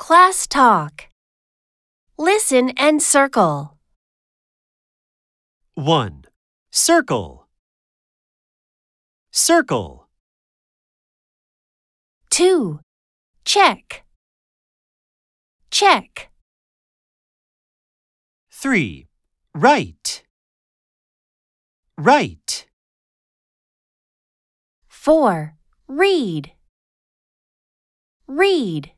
Class talk. Listen and circle. 1. Circle. Circle. 2. Check. Check. 3. Write. Write. 4. Read. Read.